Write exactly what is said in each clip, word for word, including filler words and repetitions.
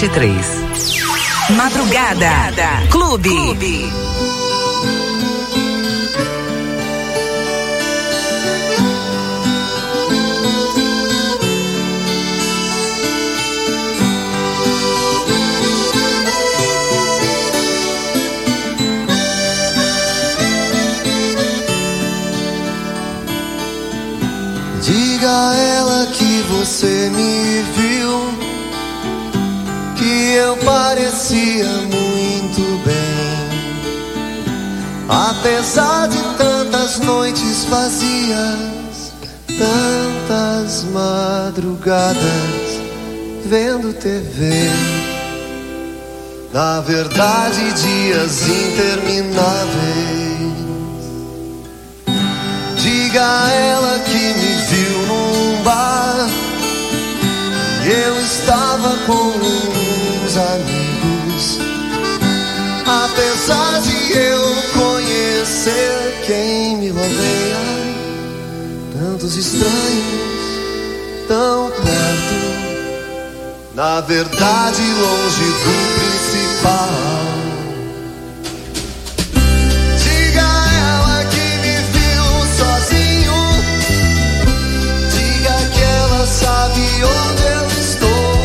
vinte e três. Madrugada, Madrugada. Clube. Clube. Diga a ela que você me viu, que eu parecia muito bem, apesar de tantas noites vazias, tantas madrugadas vendo T V. Na verdade, dias intermináveis. Diga a ela que me viu num bar e eu estava com uns amigos. Apesar de eu conhecer quem me rodeia, tantos estranhos tão perto, na verdade longe do principal. Sabe onde eu estou?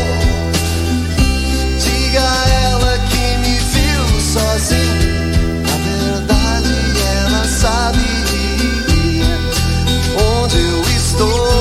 Diga a ela que me viu sozinho. Na verdade ela sabe onde eu estou.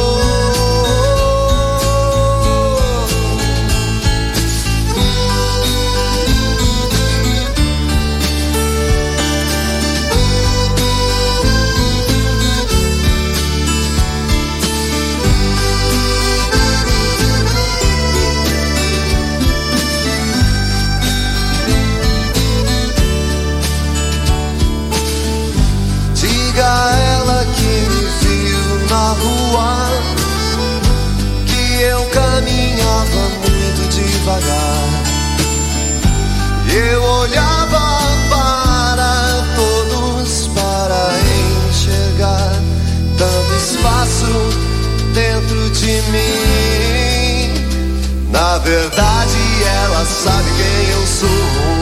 Que eu caminhava muito devagar, eu olhava para todos para enxergar tanto espaço dentro de mim. Na verdade ela sabe quem eu sou.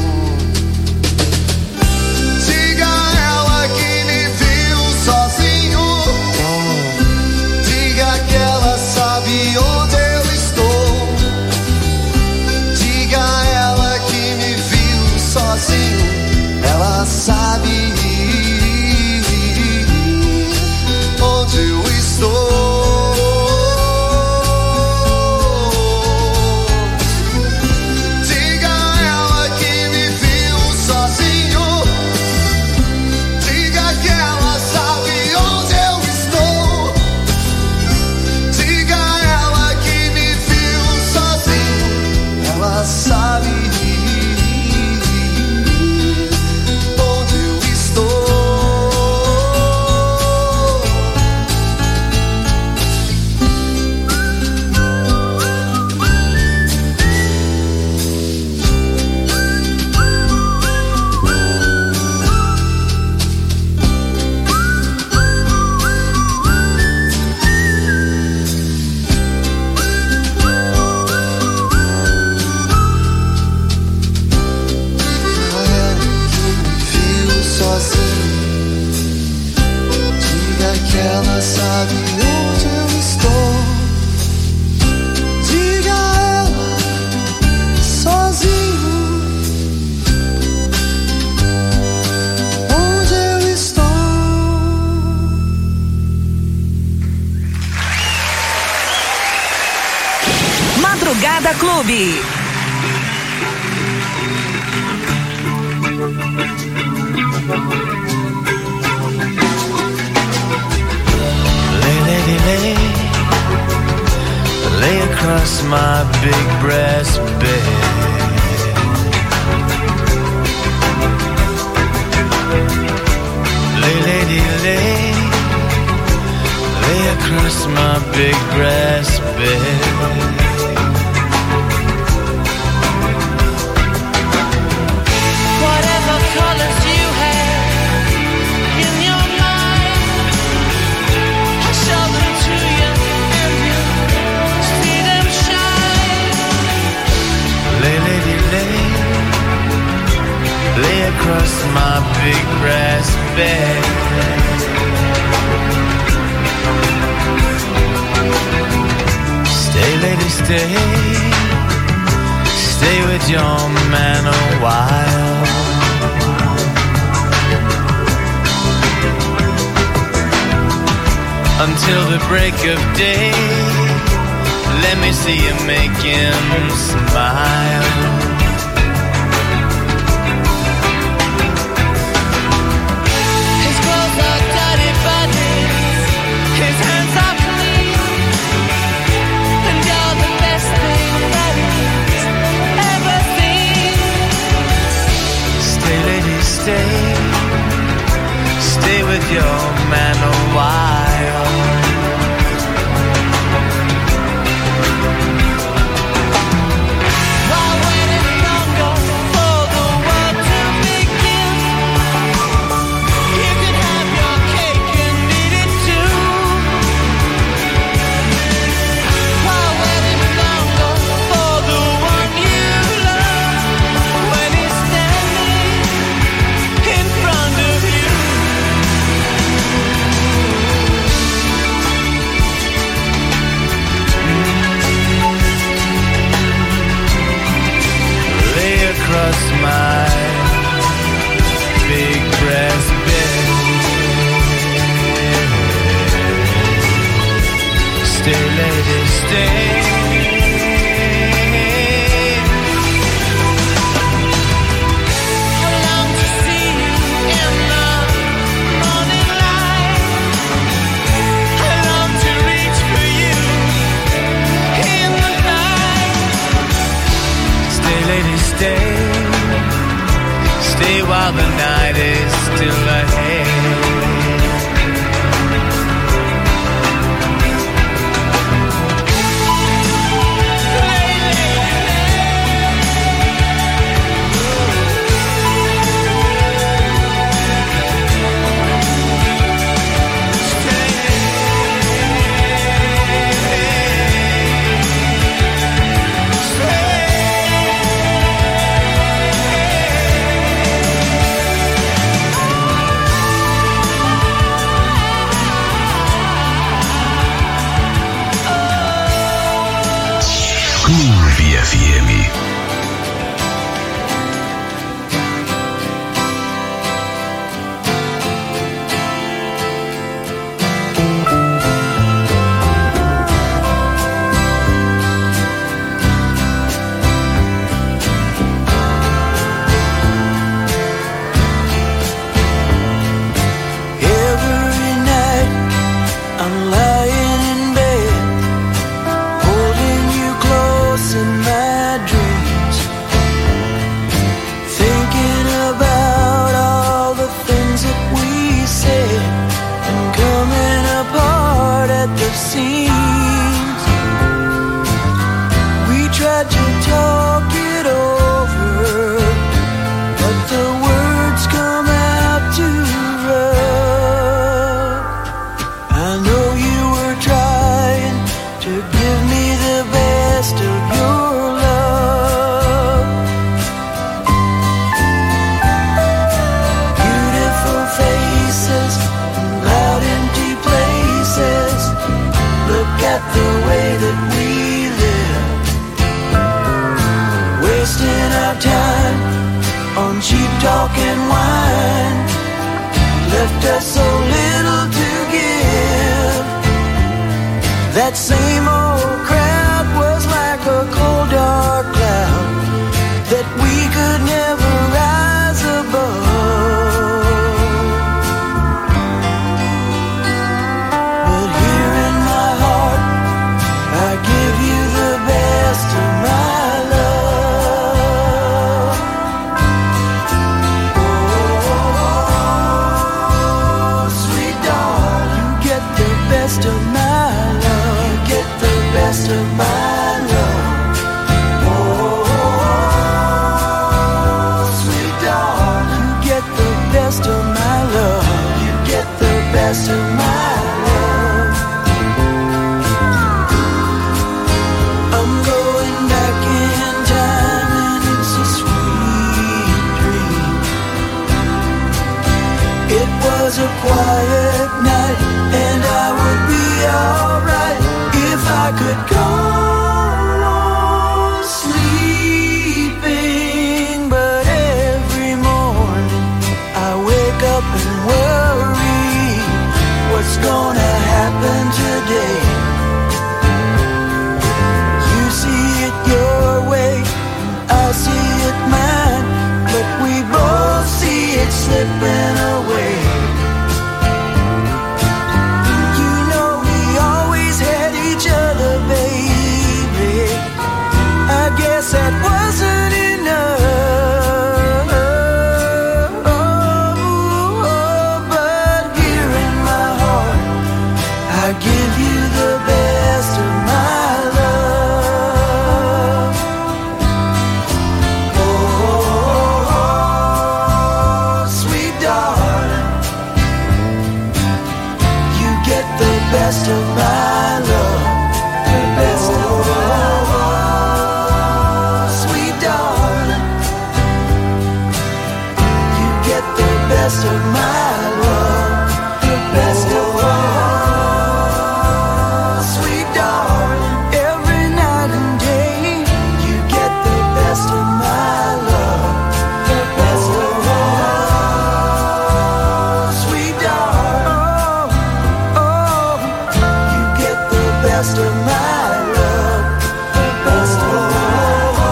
Onde eu estou? Diga a ela que me viu sozinho. Ela sabe onde eu estou. Diga a ela que me viu sozinho. Diga que ela sabe onde eu estou. Ela sabe onde eu estou. Ela sabe onde eu estou. Diga a ela sozinho onde eu estou. Madrugada Clube. Lay, lay across my big brass bed. Lay, lady, lay, lay across my big brass bed. Whatever colors you have in your mind, I'll show them to you and you see them shine. across my big brass bed. Stay, lady, stay. Stay with your man a while. Until the break of day, let me see you make him smile. His clothes are dirty buttons, his hands are clean, and you're the best thing that he's ever seen. Stay, lady, stay. Stay with your man a while. While waiting longer for the world to begin, you can have your cake and eat it too. While waiting longer for the one you love, when he's standing in front of you. Across my big brass bed. Stay, lady, stay. I long to see you in the morning light. I long to reach for you in the night. Stay, lady, stay. Stay while the night is still ahead. εφ εμ. was a quiet night, and I would be alright if I could go on sleeping. But every morning I wake up and worry, what's gonna happen today? You see it your way, I see it mine, but we both see it slipping away. You know we always had each other, baby. I guess that wasn't enough. Oh, but here in my heart, I give you the best of my love. Oh, sweet darling, you get the best of my love, the best of my love. Sweet darling, you get the best of my love, the best of my love. Sweet darling, every night and day, you get the best of my love, the best of my love. Sweet darling, oh, oh, you get the best of my love, the best of my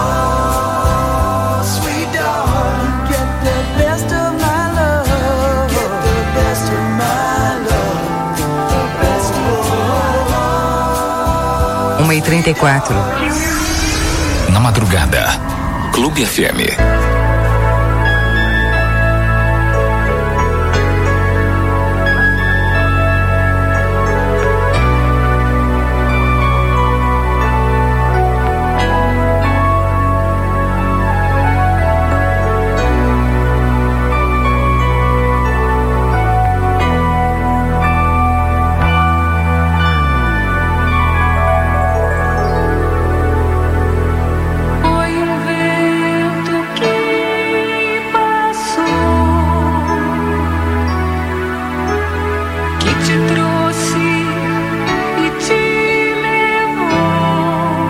love. Sweet darling, get the best of my love, get the best of my love, the best of my love. uma e trinta e quatro. Na madrugada, Clube F M. Foi um vento que passou, que te trouxe e te levou,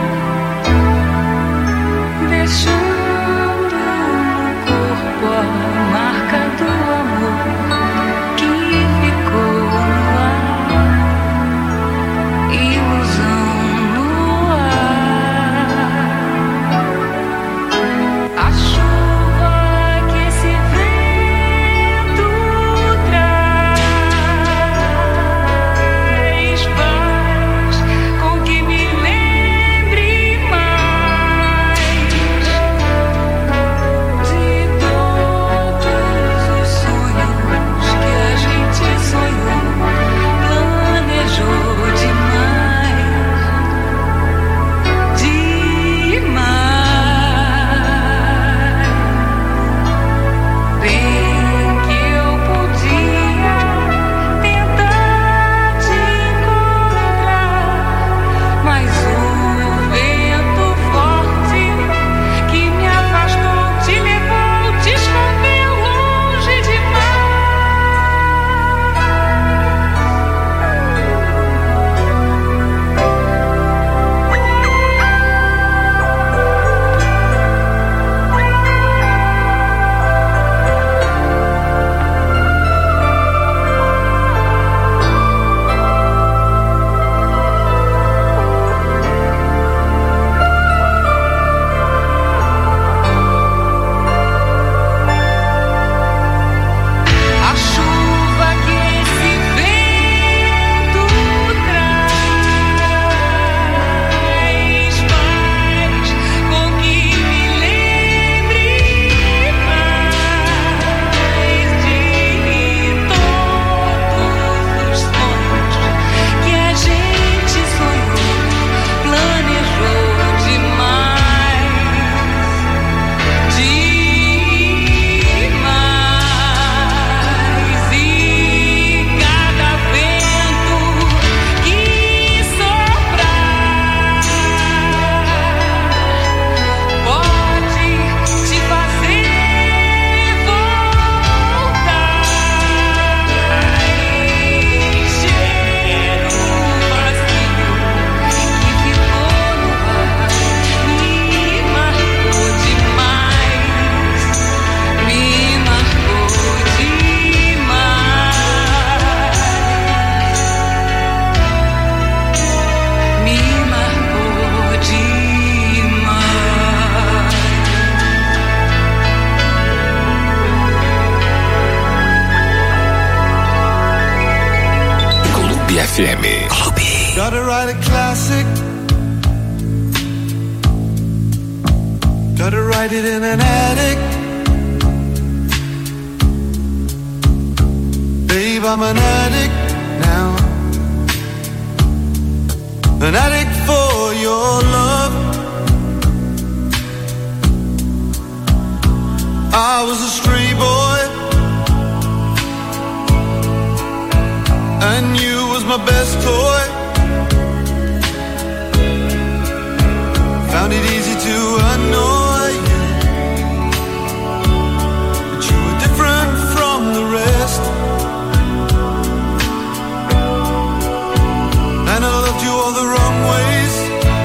deixando no corpo a marca do amor que ficou no ar, ilusão no ar. A chuva que esse vento traz F M. Clube. Gotta write a classic. Gotta write it in an attic. Babe, I'm an addict now. An addict for your love. I was a stray boy, and you was my best toy. Found it easy to annoy you, but you were different from the rest. And I loved you all the wrong ways.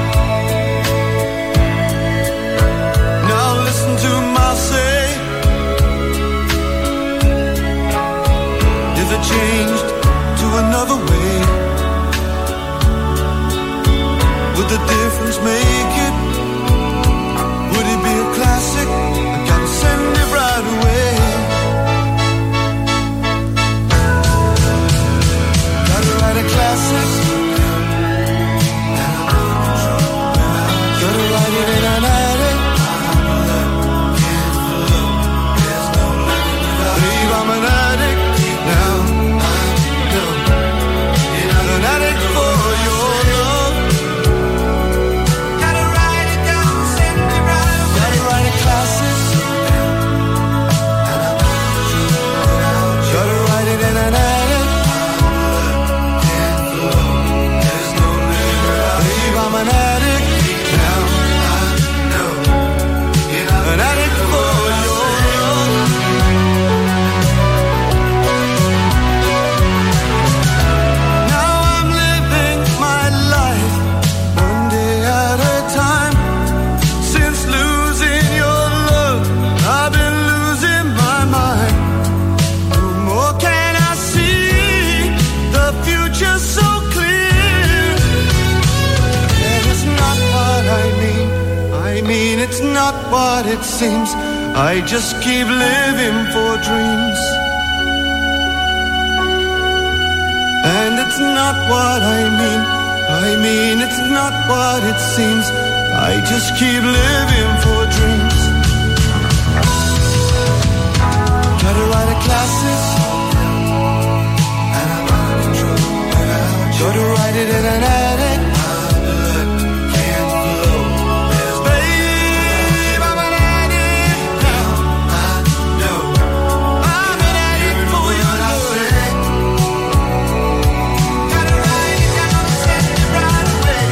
Now listen to my say. If it changed to another way, would the difference make it? Would it be a classic? I gotta send it right away. Gotta write a classic. Gotta write it in an attic. Babe, I'm an addict now. An addict for your love. Gotta write it down, send it right away. Gotta write a classic. Gotta write it in an attic. Babe, I'm an addict now. An addict for your love. Now I'm living my life one day at a time. Since losing your love, I've been losing my mind. No more can I see the future so clear. And it's not what I mean. I mean it's not what it seems. I just keep living for dreams. And it's not what I mean. I mean it's not what it seems. I just keep living for dreams. Gotta write a classic. Gotta write it in an attic. Babe, I'm an addict now. I'm an addict for your love. Gotta write it down, send it right away.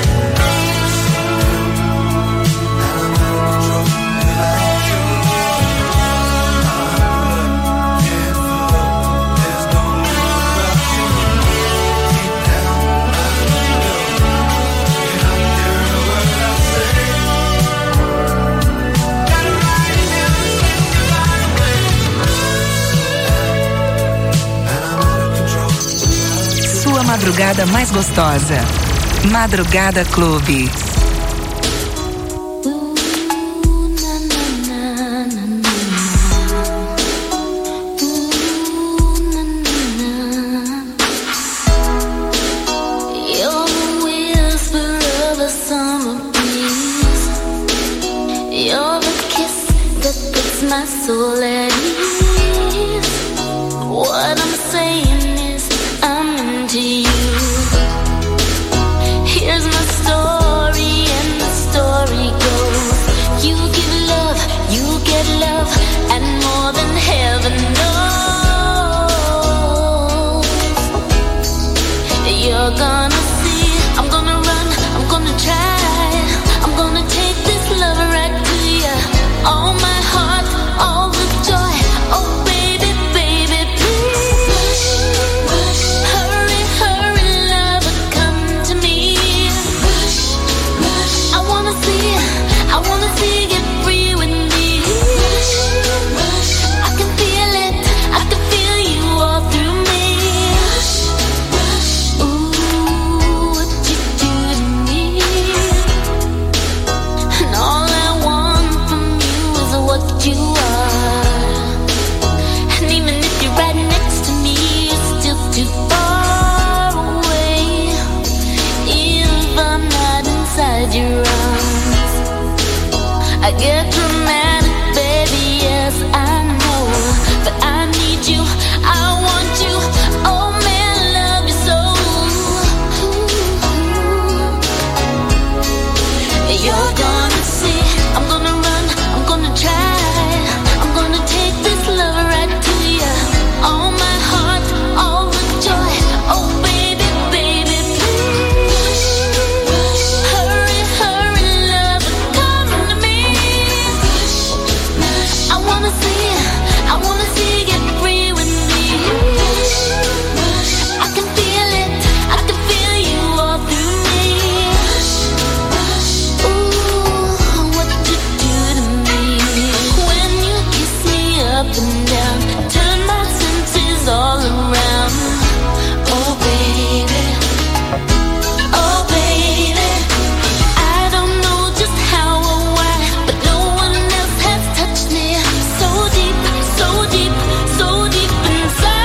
Sua madrugada mais gostosa. Madrugada Clube. You're the whisper of a summer breeze. You're the kiss that puts my soul at ease. What I'm saying is I'm into you. Here's my story and the story goes. You give love, you get love, and more than heaven knows. You're gonna see, I'm gonna run, I'm gonna try. I'm gonna take this love right to you. All my heart, all the joy. Oh baby, baby, please. Rush, rush. Hurry, hurry, lover, come to me. Rush, rush. I wanna see, I wanna see you free with me. Rush, rush. I can feel it, I can feel you all through me. Rush, rush. Ooh. down, turn my senses all around. Oh baby, oh baby, I don't know just how or why, but no one else has touched me so deep, so deep, so deep inside.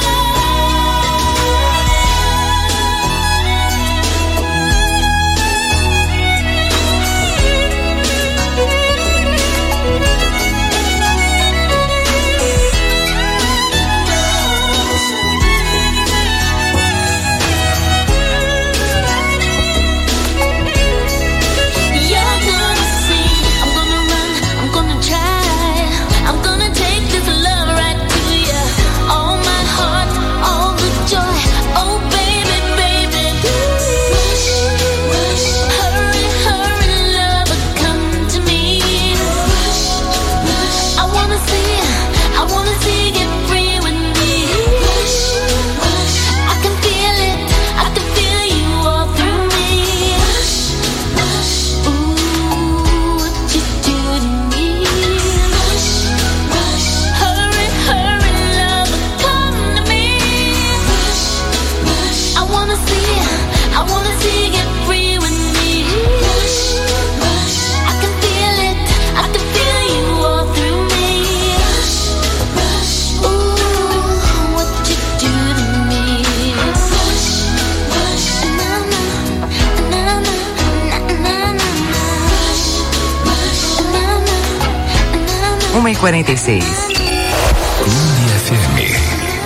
uma e quarenta e seis. Clube F M.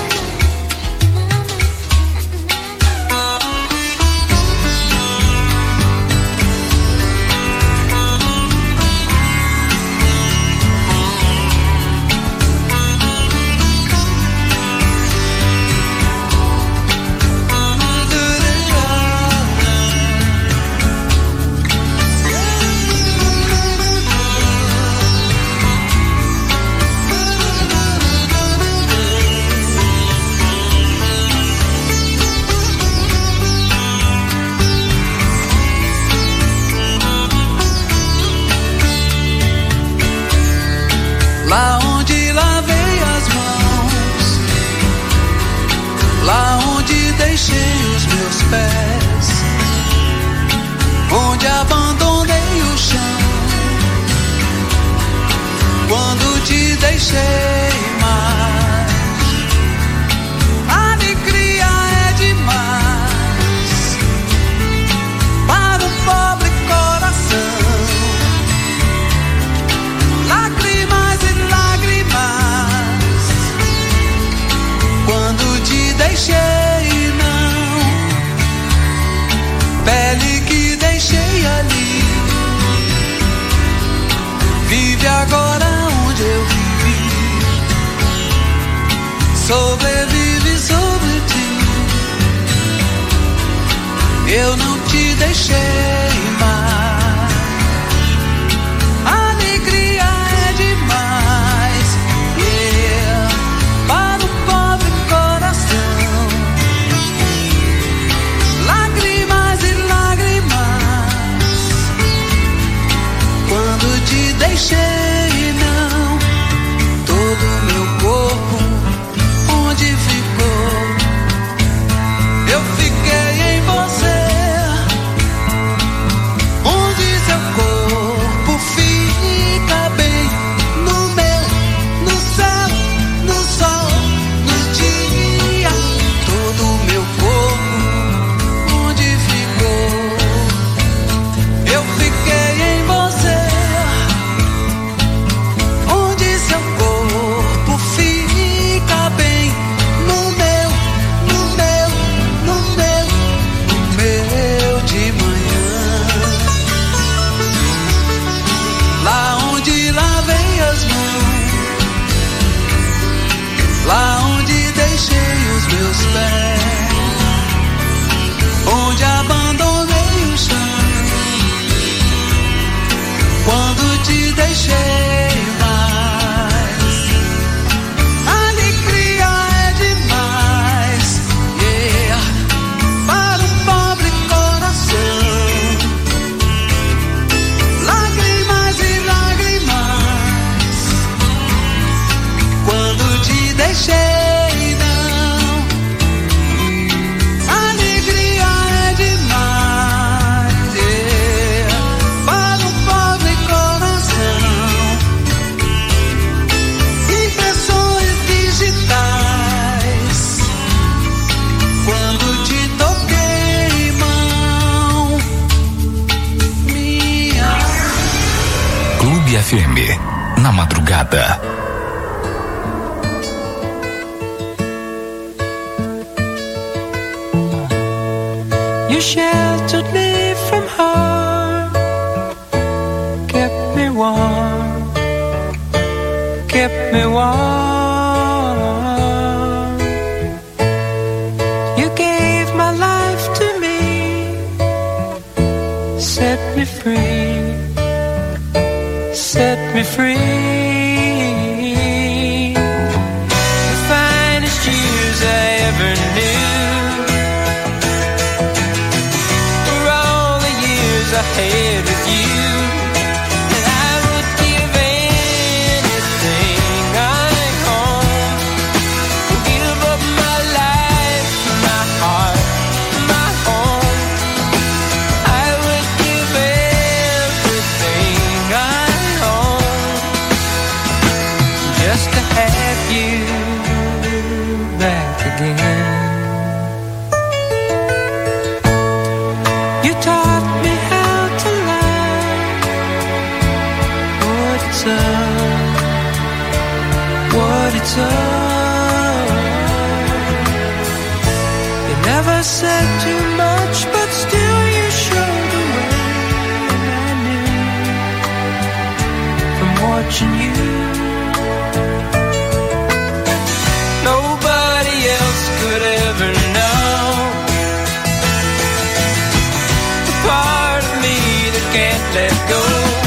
Lá onde lavei as mãos, lá onde deixei os meus pés, onde abandonei o chão, quando te deixei mais. A alegria é demais para o pobre coração. Lágrimas e lágrimas quando te deixei, não. Pele que deixei ali, vive agora onde eu vivi. Sobrevive sobre ti, eu não te deixei mais. Alegria é demais, yeah, para o pobre coração. Lágrimas e lágrimas quando te deixei, não. Todo meu corpo onde ficou? Eu fiquei em você. F M, na madrugada. You sheltered me from harm, kept me warm, kept me warm. You gave my life to me, set me free, set me free. The finest years I ever knew. I had with you, and I would give anything I own, give up my life, my heart, my home. I would give everything I own just to have you back again. You taught me what it's all. You never said too much, but still you showed the way. And I knew from watching you, nobody else could ever know the part of me that can't let go.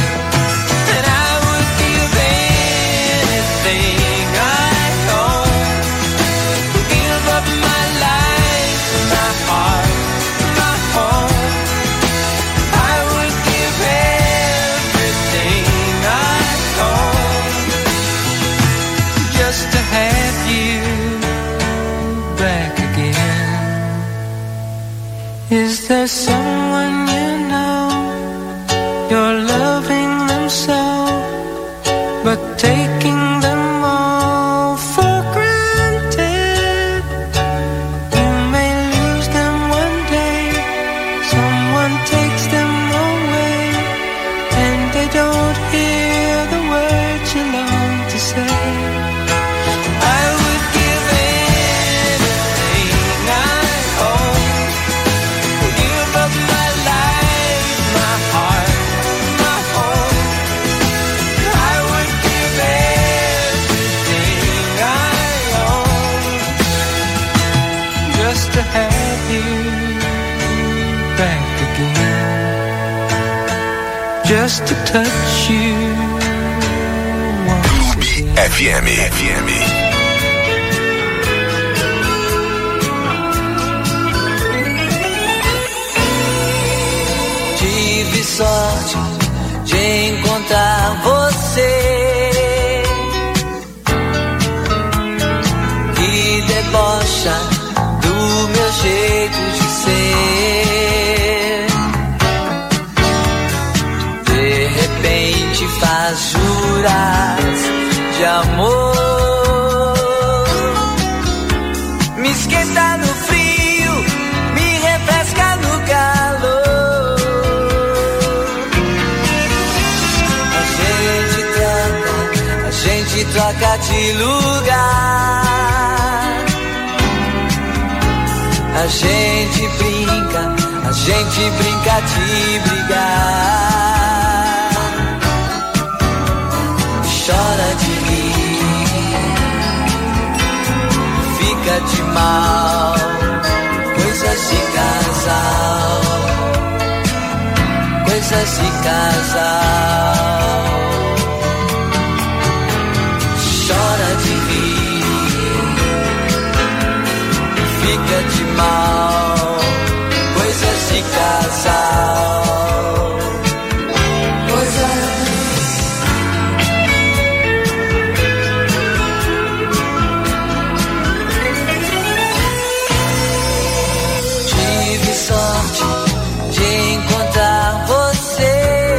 Is there someone you know, you're loving them so, but taking them all for granted? You may lose them one day, someone takes them away, and they don't hear the words you long to say. To have you back again, just to touch you once again. F M, F M. Tive sorte de encontrar você, que debocha do meu jeito de ser. De repente faz juras de amor, me esquenta no frio, me refresca no calor. A gente troca, a gente troca de lugar. A gente brinca, a gente brinca de brigar. Chora de rir, fica de mal, coisas de casal, coisas de casal. Chora de rir, fica de mal, coisas de casal, coisas. Tive sorte de encontrar você,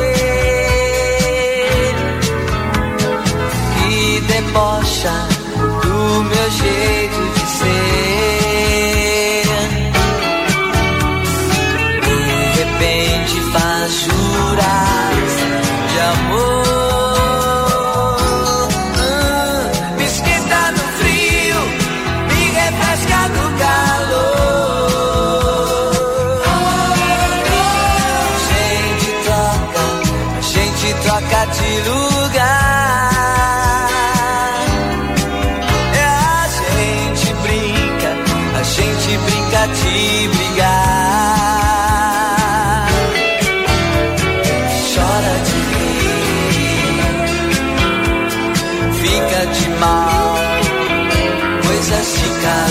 que debocha do meu jeito de ser. De repente faz juras de amor,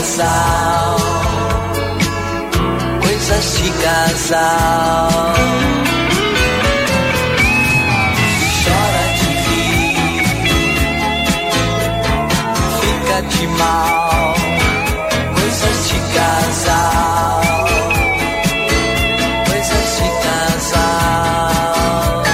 casal, coisas de casal. Chora de rir, fica de mal, coisas de casal, coisas de casal.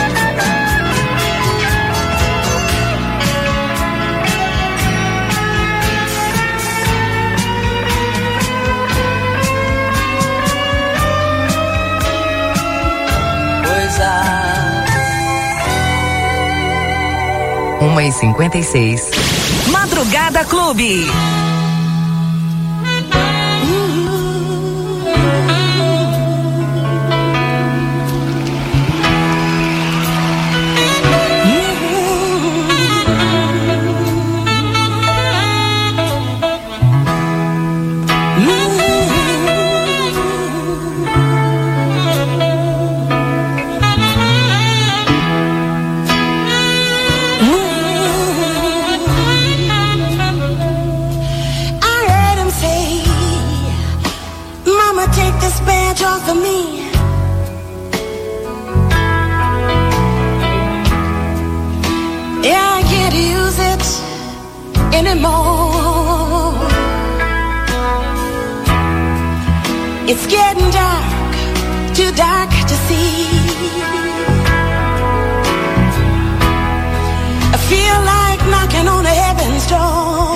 uma e cinquenta e seis. Madrugada Clube. Off of me, yeah, I can't use it anymore. It's getting dark, too dark to see. I feel like knocking on a heaven's door.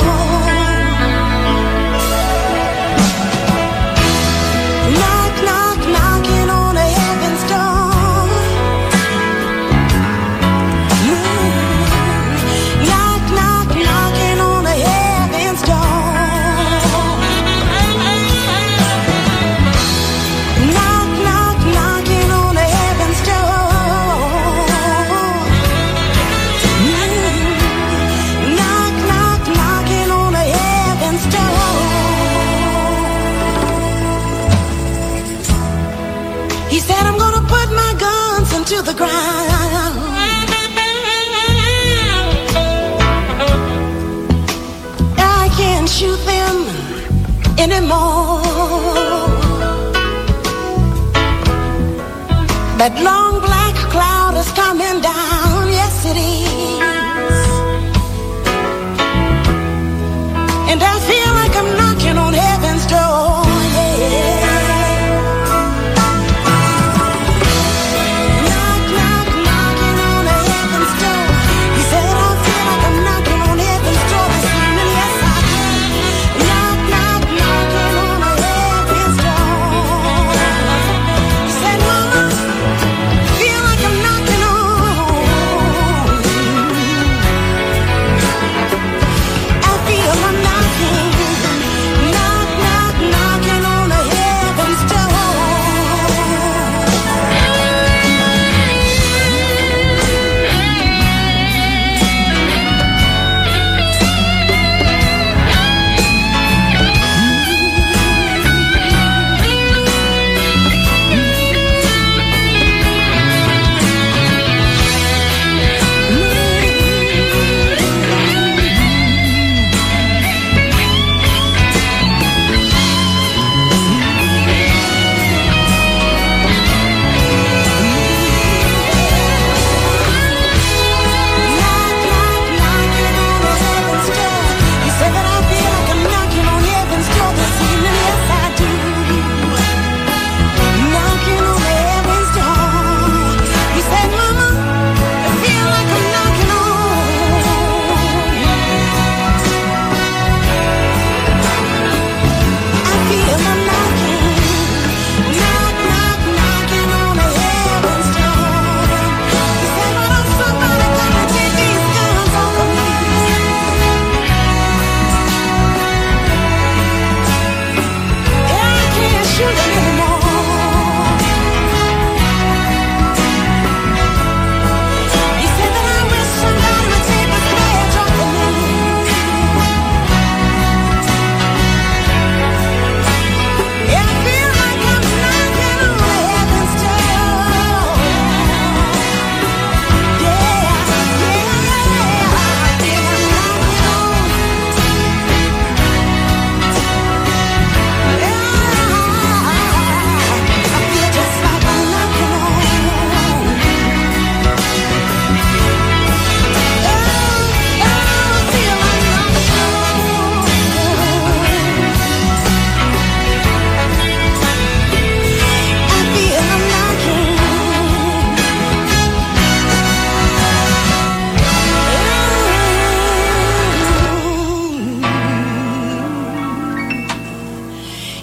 To the ground, I can't shoot them anymore. That long black cloud is coming down, yes it is. And I feel like I'm knocking on heaven's door, yeah. Knock, knock, knocking on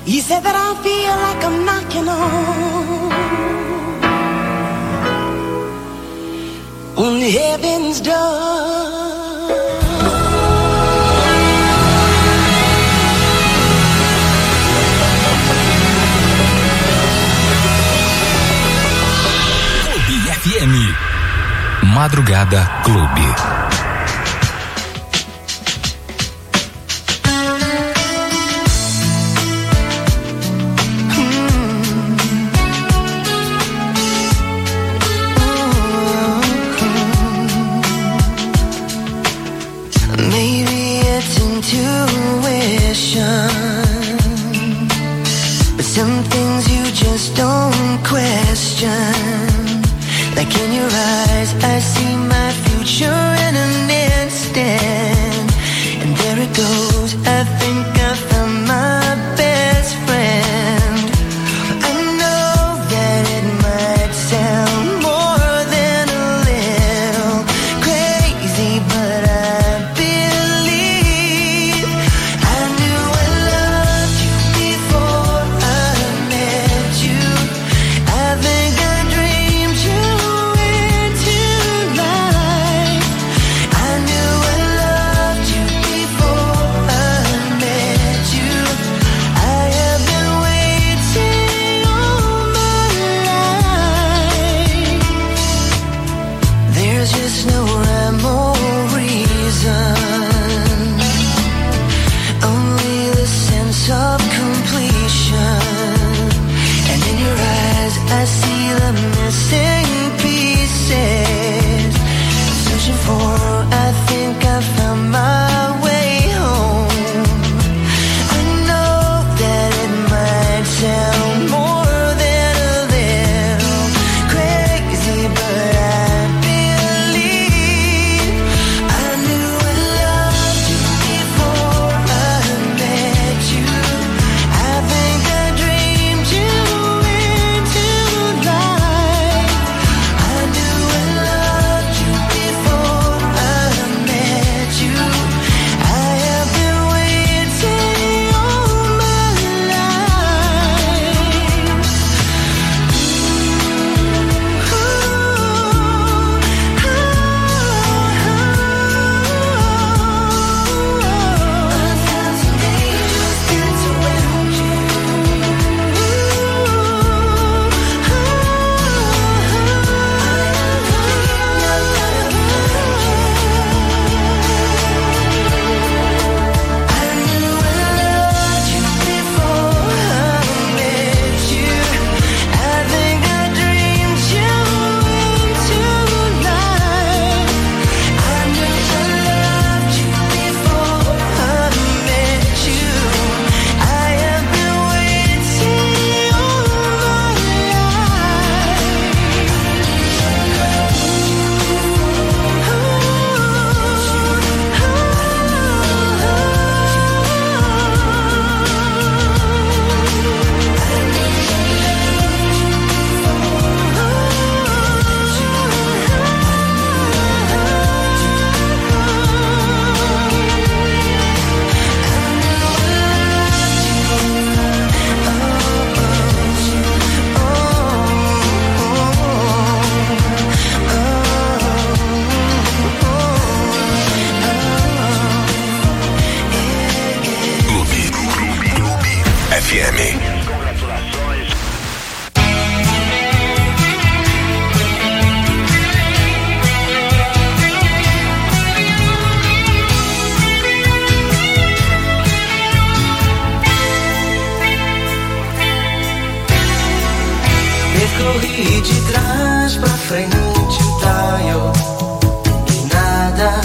He said that I feel like I'm knocking on on heaven's door. F M. Madrugada Clube. Maybe it's intuition, but some things you just don't question. Like in your eyes, I see my future in an instant. And there it goes, I think I found my best friend. I know that it might sound more than a little crazy, but I believe I knew I loved you before I met you. I think I dreamed you. Of completion, and in your eyes I see the missing pieces. Searching for, I think I found my way home. I know that it might sound more than a little crazy, but I believe I knew I loved you before I met you. I think I dreamed you into life. I knew I loved you before I met you. I have been waiting all my life. Ooh, a thousand angels dance around you. I knew I loved you before I met you. I think I dreamed you into life. I knew I loved you before I met you. I have been waiting all my F M. Percorri de trás pra frente o dial e nada.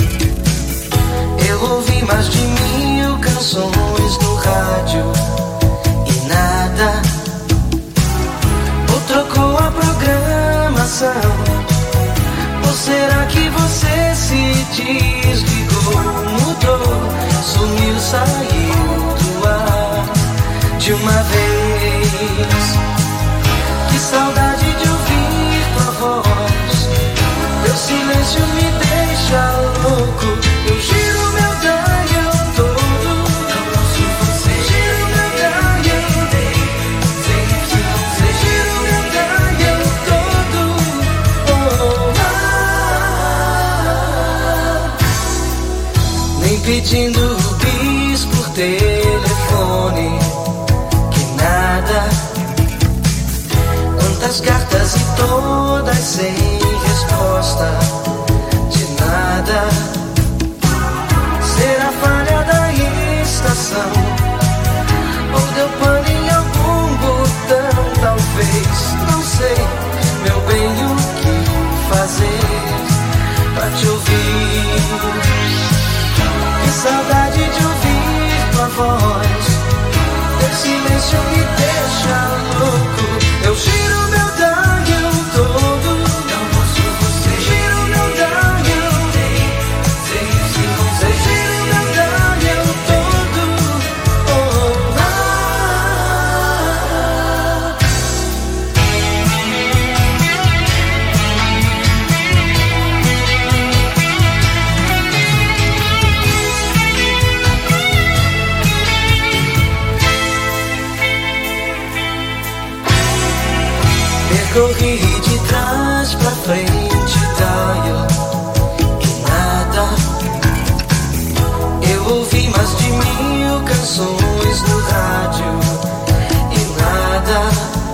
Eu ouvi mais de mil canções no rádio e nada. Ou trocou a programação, ou será que você se desligou, mudou, sumiu, saiu do ar de uma vez? Que saudade de ouvir tua voz. Teu silêncio me deixa louco. Eu giro meu dial todo. Não posso você. Giro meu dial pedindo bis por telefone, que nada. Quantas cartas e todas sem resposta, de nada. Será falha da estação, ou deu pane em algum botão, talvez, não sei, meu bem, o que fazer pra te ouvir. Que saudade de ouvir tua voz, teu silêncio me deixa louco. Eu giro meu dial todo, não posso você. Giro meu dial, sei se você. Giro meu dial todo, oh, ah. Percorri de trás pra frente, dial, e nada. Eu ouvi mais de mil canções no rádio, e nada.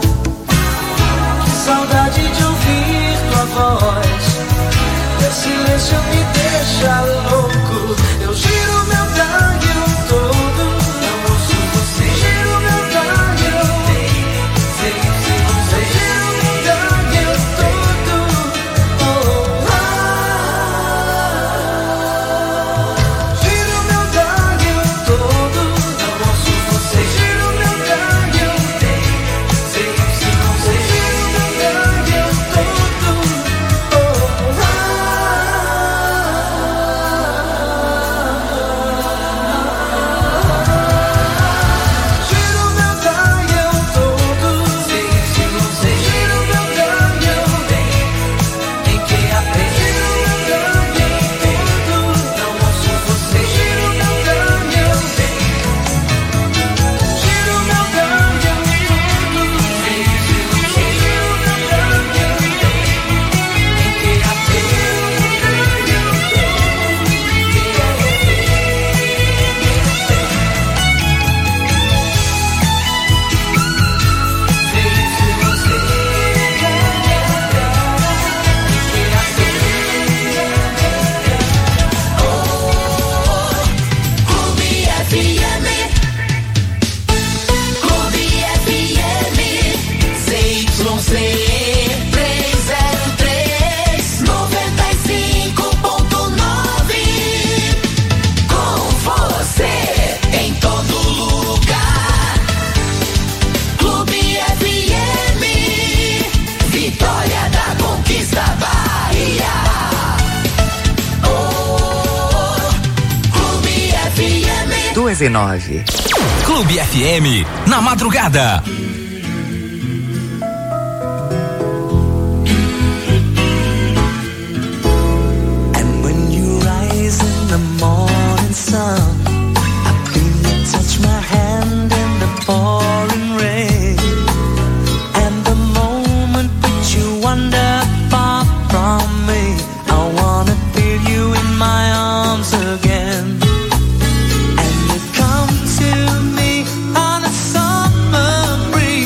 Que saudade de ouvir tua voz, teu silêncio me deixa louco. Eu giro meu dial todo, não ouço você. Giro meu dial, sei se você. Giro meu dial todo, oh, ah. Giro meu dial todo, não ouço você. Giro meu dial, sei se você. Giro meu dial todo, oh, Giro meu dial todo, sei se você. Giro meu dial, em que até. Giro meu dial todo, não ouço você. Giro meu dial, giro meu dial todo, sei se você. Giro meu dial, em que até. Clube F M, Clube F M, Z Y C trezentos e três, noventa e cinco ponto nove. Com você em todo lugar. Clube F M, Vitória da Conquista, Bahia. Oh, Clube F M. Duas e nove. Clube F M, na madrugada. And when you rise in the morning sun, I feel you touch my hand in the pouring rain. And the moment that you wander far from me, I wanna feel you in my arms again. And you come to me on a summer breeze.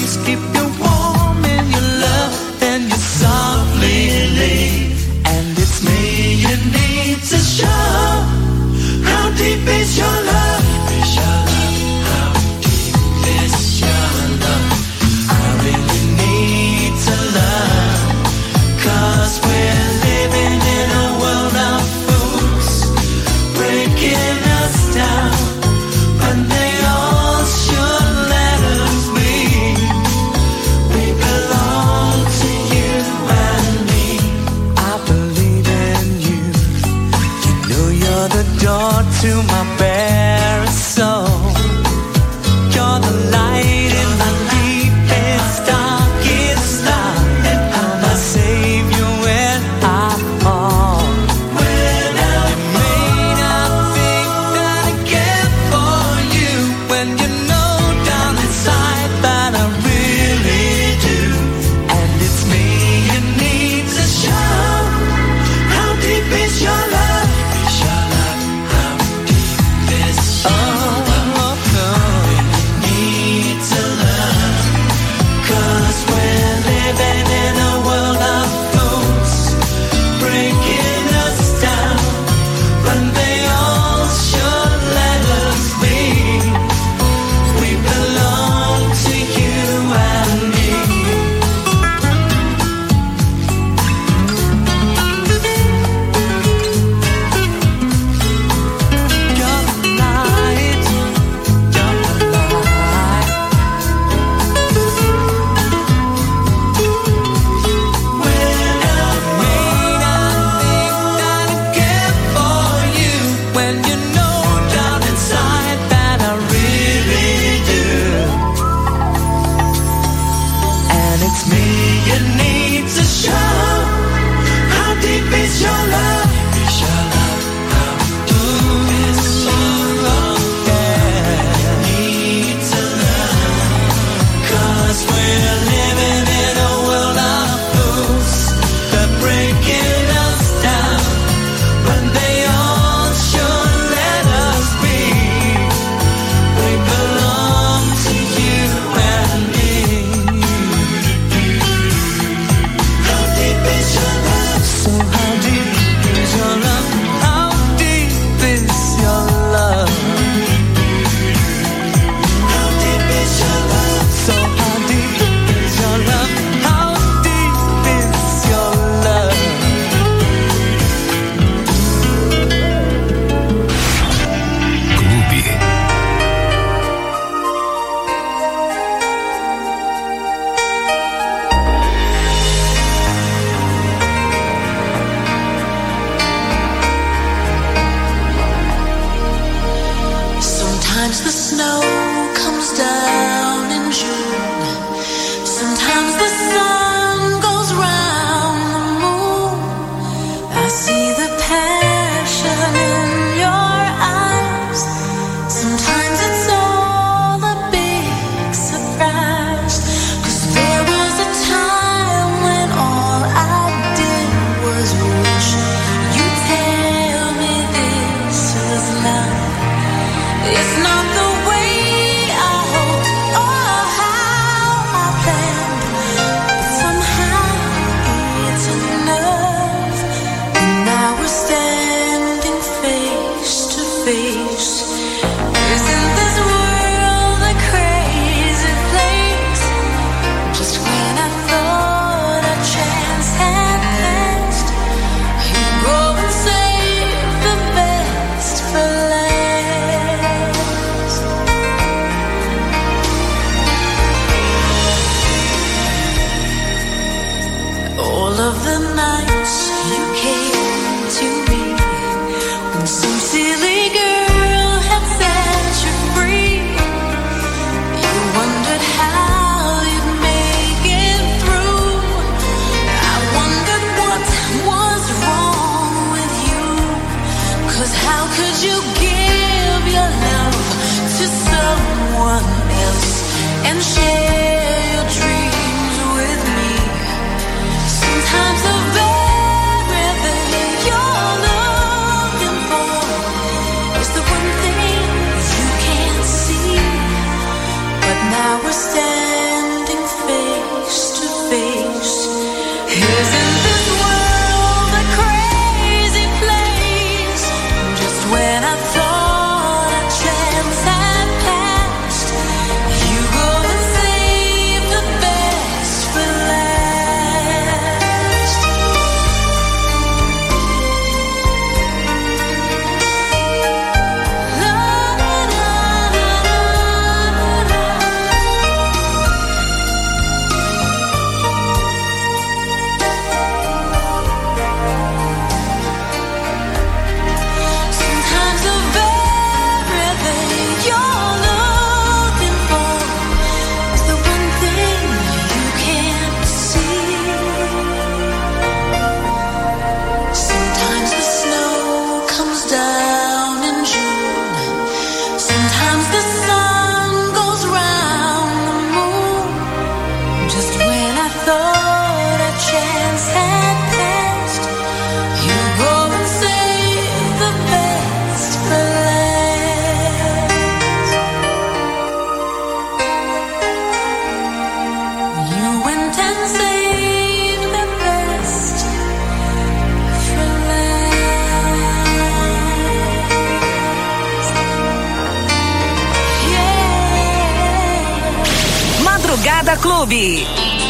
Madrugada Clube.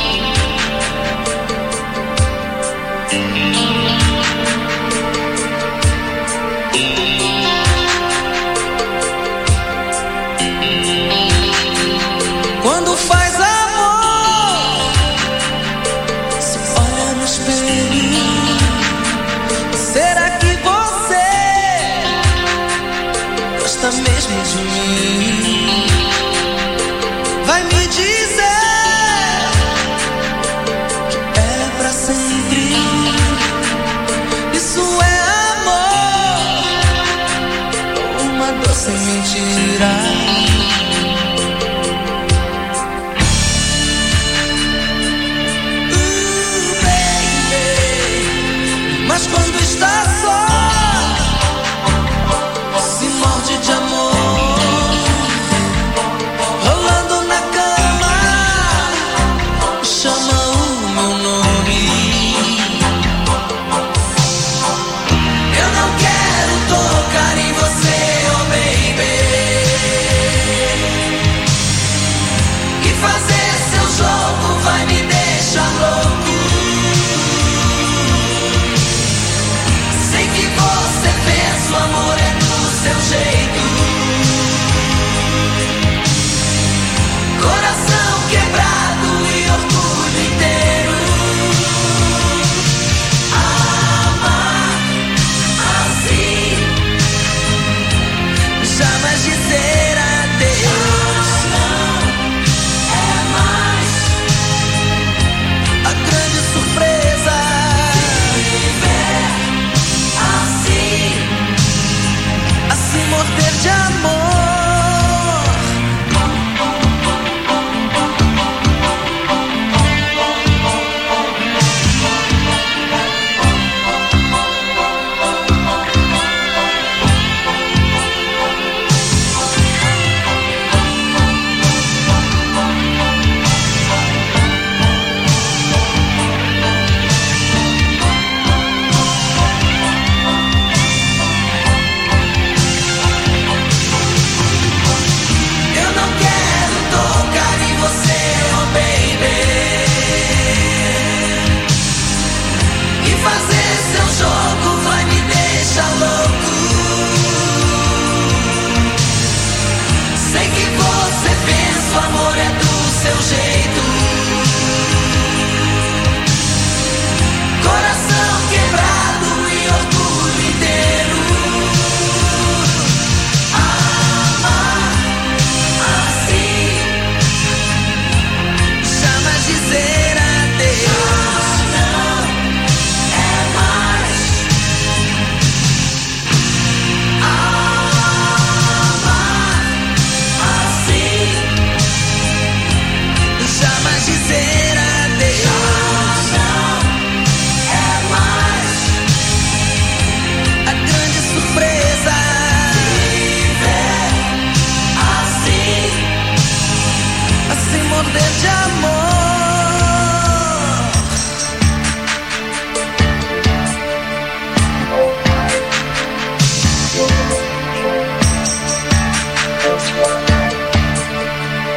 Quando faz amor, se olha no espelho, será que você gosta mesmo de mim? Vai me dizer que é pra sempre. Isso é amor, uma doce mentira.